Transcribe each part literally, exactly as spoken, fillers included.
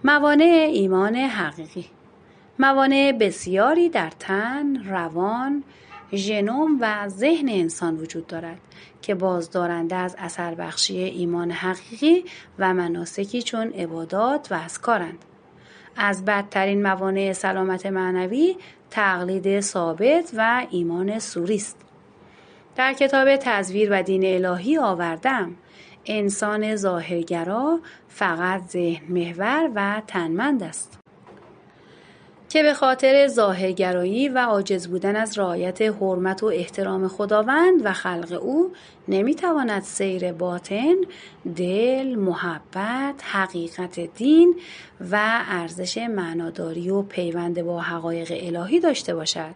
موانع ایمان حقیقی. موانع بسیاری در تن، روان، ژنوم و ذهن انسان وجود دارد که بازدارنده از اثر بخشی ایمان حقیقی و مناسکی چون عبادات و اذکارند. از بدترین موانع سلامت معنوی تقلید ثابت و ایمان صوری است. در کتاب تزویر و دین الهی آوردم انسان ظاهرگرا فقط ذهن محور و تنمند است که به خاطر ظاهرگرایی و عاجز بودن از رعایت حرمت و احترام خداوند و خلق او نمیتواند سیر باطن، دل، محبت، حقیقت دین و ارزش معناداری و پیوند با حقایق الهی داشته باشد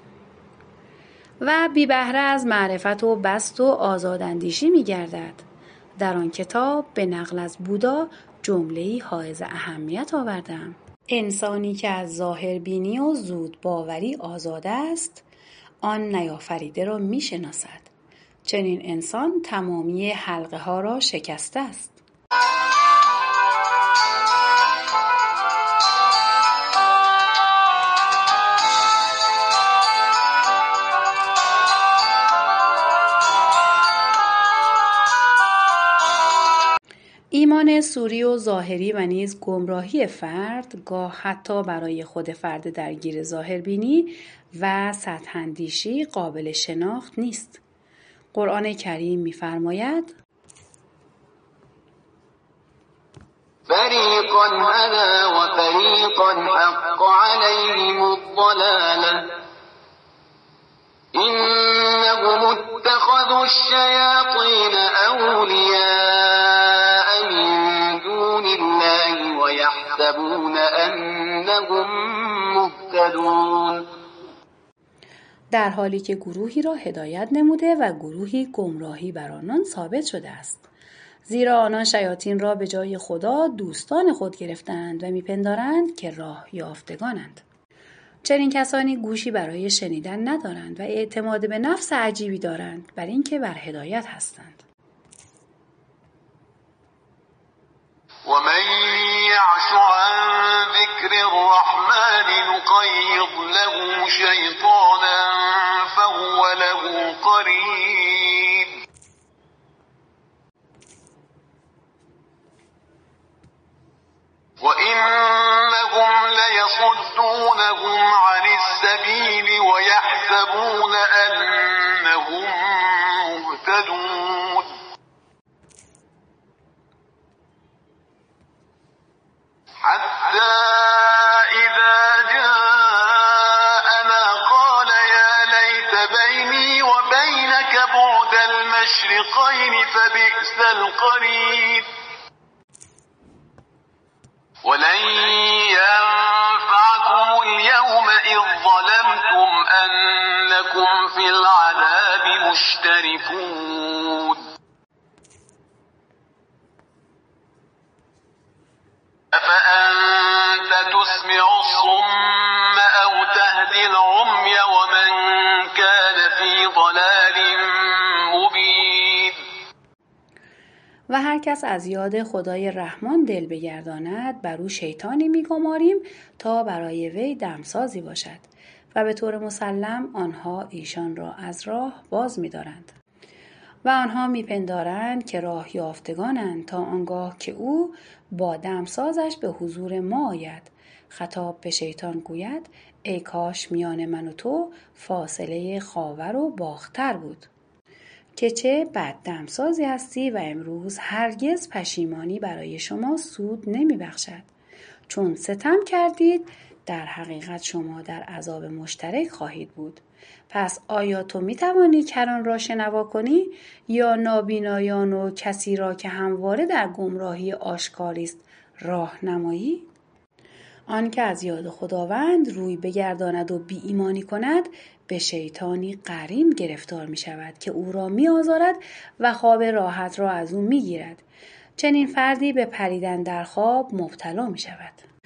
و بی بهره از معرفت و بسط و آزاداندیشی می‌گردد. در آن کتاب به نقل از بودا جمله‌ای حائز اهمیت آوردم: انسانی که از ظاهربینی و زود باوری آزاد است، آن نیافریده را می‌شناسد. چنین انسان تمامی حلقه ها را شکسته است. ایمان صوری و ظاهری و نیز گمراهی فرد گاه حتی برای خود فرد درگیر ظاهربینی و سطح اندیشی قابل شناخت نیست. قرآن کریم می‌فرماید: فریقا هدی و فریقا حق علیهم الضلاله انهم اتخذوا الشیاطین اولیاء من دون الله و یحسبون انهم مهتدون. در حالی که گروهی را هدایت نموده و گروهی گمراهی بر آنان ثابت شده است، زیرا آنان شیاطین را به جای خدا دوستان خود گرفتند و میپندارند که راه یافتگانند. چنین کسانی گوشی برای شنیدن ندارند و اعتماد به نفس عجیبی دارند بر اینکه بر هدایت هستند. ومن یعش عن ذکر الرحمن نقیض له شیطانا فهو له قرین وإنهم ليصدونهم عن السبيل ويحسبون أنهم مهتدون. حتى إذا جاءنا قال يا ليت بيني وبينك بعد المشرقين فبئس القرين ولن ينفعكم اليوم إذ ظلمتم أنكم في العذاب مشتركون. أفأنت تسمع الصم أو تهدي العمي ومن كان في ضلال مبين. و هر کس از یاد خدای رحمان دل بگرداند بر او شیطانی میگماریم تا برای وی دمسازی باشد و به طور مسلم آنها ایشان را از راه باز می‌دارند و آنها میپندارند که راه یافتگانند تا آنگاه که او با دمسازش به حضور ما آید. خطاب به شیطان گوید: ای کاش میان من و تو فاصله خاور و باختر بود که چه بد دمسازی هستی و امروز هرگز پشیمانی برای شما سود نمی بخشد. چون ستم کردید در حقیقت شما در عذاب مشترک خواهید بود. پس آیا تو می توانی کران را شنوا کنی یا نابینایان و کسی را که همواره در گمراهی آشکاری است راه نمایی؟ آن که از یاد خداوند روی بگرداند و بی ایمانی کند به شیطانی قرین گرفتار می شود که او را می آزارد و خواب راحت را از او می گیرد. چنین فردی به پریدن در خواب مبتلا می شود.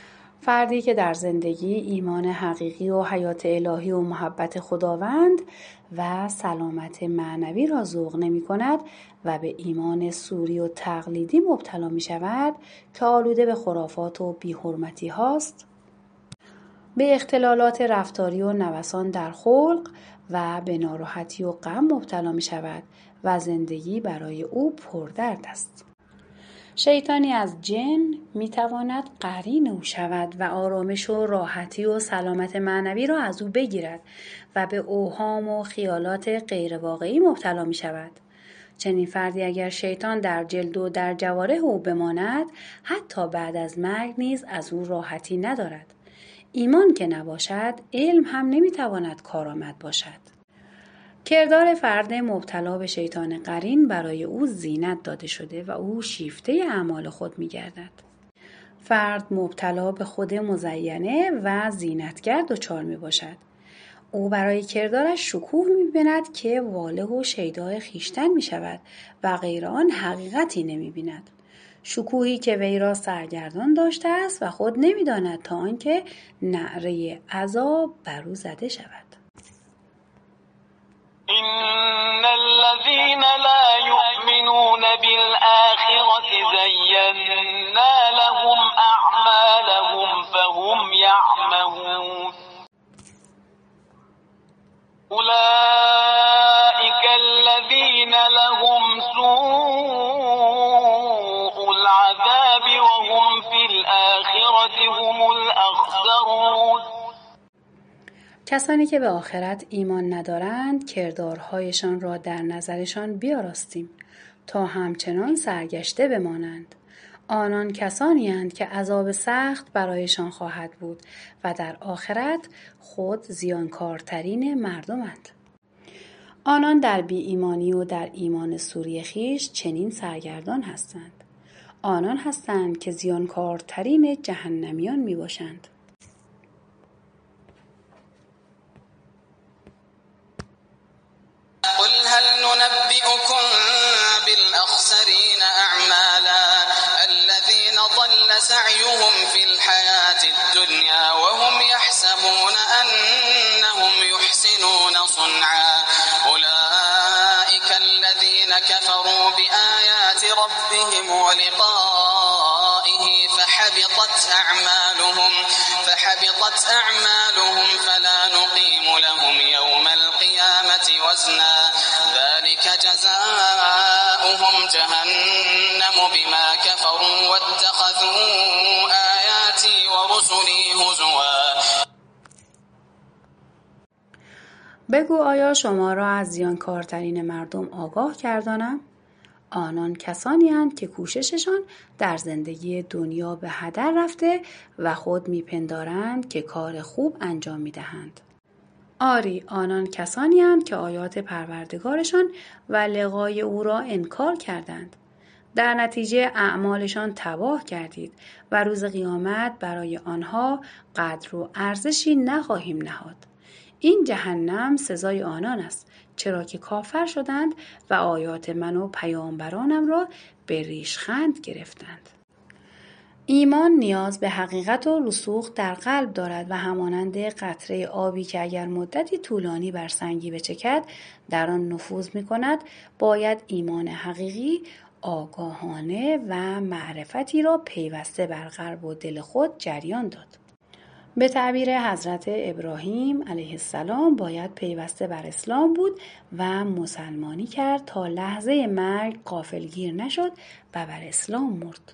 فردی که در زندگی ایمان حقیقی و حیات الهی و محبت خداوند و سلامت معنوی را ذوق نمی کند و به ایمان سوری و تقلیدی مبتلا می شود که آلوده به خرافات و بی‌حرمتی هاست، به اختلالات رفتاری و نوسان در خلق و به ناراحتی و غم مبتلا می شود و زندگی برای او پردرد است. شیطانی از جن می تواند قرین او شود و آرامش و راحتی و سلامت معنوی را از او بگیرد و به اوهام و خیالات غیر واقعی مبتلا می شود. چنین فردی اگر شیطان در جلد و در جوارح او بماند، حتی بعد از مرگ نیز از او راحتی ندارد. ایمان که نباشد، علم هم نمی تواند کارآمد باشد. کردار فرد مبتلا به شیطان قرین برای او زینت داده شده و او شیفته اعمال خود می گردد. فرد مبتلا به خود مزینه و زینتگر دچار می باشد. او برای کردارش شکوه می بیند که واله و شیدای خیشتن می شود و غیر آن حقیقتی نمی بیند. شکوهی که وی را سرگردان داشته است و خود نمی داند تا آنکه نعره عذاب بر او زده شود. إن الذين لا يؤمنون بالآخرة زينا لهم أعمالهم فهم يعمهون أولئك الذين لهم سوء العذاب وهم في الآخرة هم الأخسرون. کسانی که به آخرت ایمان ندارند، کردارهایشان را در نظرشان بیاراستیم تا همچنان سرگشته بمانند. آنان کسانی اند که عذاب سخت برایشان خواهد بود و در آخرت خود زیانکارترین مردمند. آنان در بی ایمانی و در ایمان سوری خویش چنین سرگردان هستند. آنان هستند که زیانکارترین جهنمیان می باشند. قل هل ننبئكم بالأخسرين أعمالا الذين ضل سعيهم في الحياة الدنيا وهم يحسبون أنهم يحسنون صنعا أولئك الذين كفروا بآيات ربهم ولقائه فحبطت أعمالهم فحبطت أعمالهم فلا نقيم لهم يوم القيامة وزنا ذلك جزاؤهم جهنم بما كفروا واتخذوا آياتي ورسلي هزوا. بگو آیا شما را از زیانکارترین مردم آگاه کردانم؟ آنان کسانی اند که کوشششان در زندگی دنیا به هدر رفته و خود میپندارند که کار خوب انجام میدهند. آری، آنان کسانی اند که آیات پروردگارشان و لقای او را انکار کردند. در نتیجه اعمالشان تباه کردید و روز قیامت برای آنها قدر و ارزشی نخواهیم نهاد. این جهنم سزای آنان است، چرا که کافر شدند و آیات من و پیامبرانم را به ریشخند گرفتند. ایمان نیاز به حقیقت و رسوخ در قلب دارد و همانند قطره آبی که اگر مدتی طولانی بر سنگی بچکد در آن نفوذ می کند، باید ایمان حقیقی آگاهانه و معرفتی را پیوسته بر قلب و دل خود جریان داد. به تعبیر حضرت ابراهیم علیه السلام باید پیوسته بر اسلام بود و مسلمانی کرد تا لحظه مرگ غافلگیر نشد و بر اسلام مرد.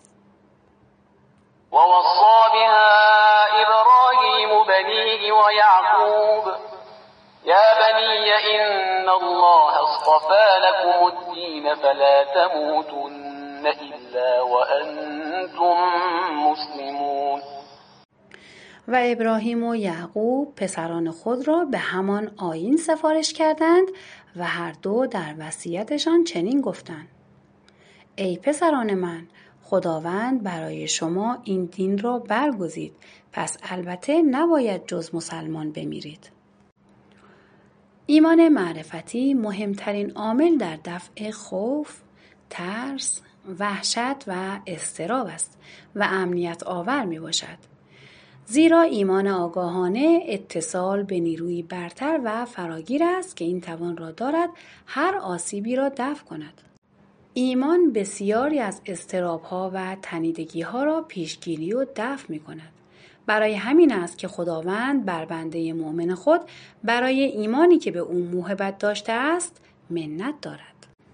ووصى بها إبراهيم بنيه ويعقوب يا بني إن الله اصطفى لكم الدين فلا تموتن إلا وأنتم مسلمون. و ابراهیم و یعقوب پسران خود را به همان آیین سفارش کردند و هر دو در وصیتشان چنین گفتند: ای پسران من، خداوند برای شما این دین را برگزید، پس البته نباید جز مسلمان بمیرید. ایمان معرفتی مهمترین عامل در دفع خوف، ترس، وحشت و اضطراب است و امنیت آور می باشد. زیرا ایمان آگاهانه اتصال به نیروی برتر و فراگیر است که این توان را دارد هر آسیبی را دفع کند. ایمان بسیاری از اضطراب‌ها و تنیدگی‌ها را پیشگیری و دفع می‌کند. برای همین است که خداوند بر بنده مؤمن خود برای ایمانی که به او موهبت داشته است منت دارد.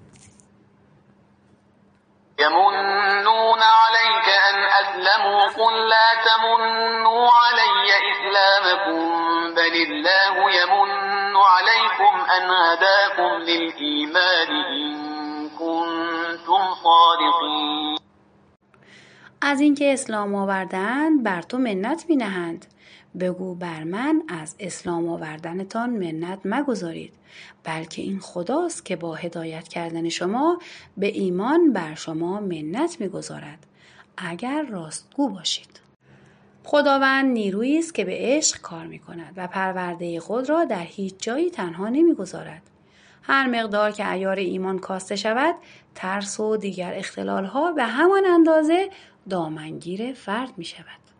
يمنون عليك أن أسلموا قل لا تمنوا علي إسلامكم بل الله يمن عليكم أن هداكم للإيمان إن كنتم صادقين. از اینکه اسلام آوردند بر تو منت می نهند. بگو بر من از اسلام آوردنتان منت مگذارید، بلکه این خداست که با هدایت کردن شما به ایمان بر شما منت میگذارد اگر راستگو باشید. خداوند نیرویی است که به عشق کار می کند و پرورده خود را در هیچ جایی تنها نمیگذارد. هر مقدار که عیار ایمان کاسته شود، ترس و دیگر اختلالها به همان اندازه دامنگیر فرد می شود.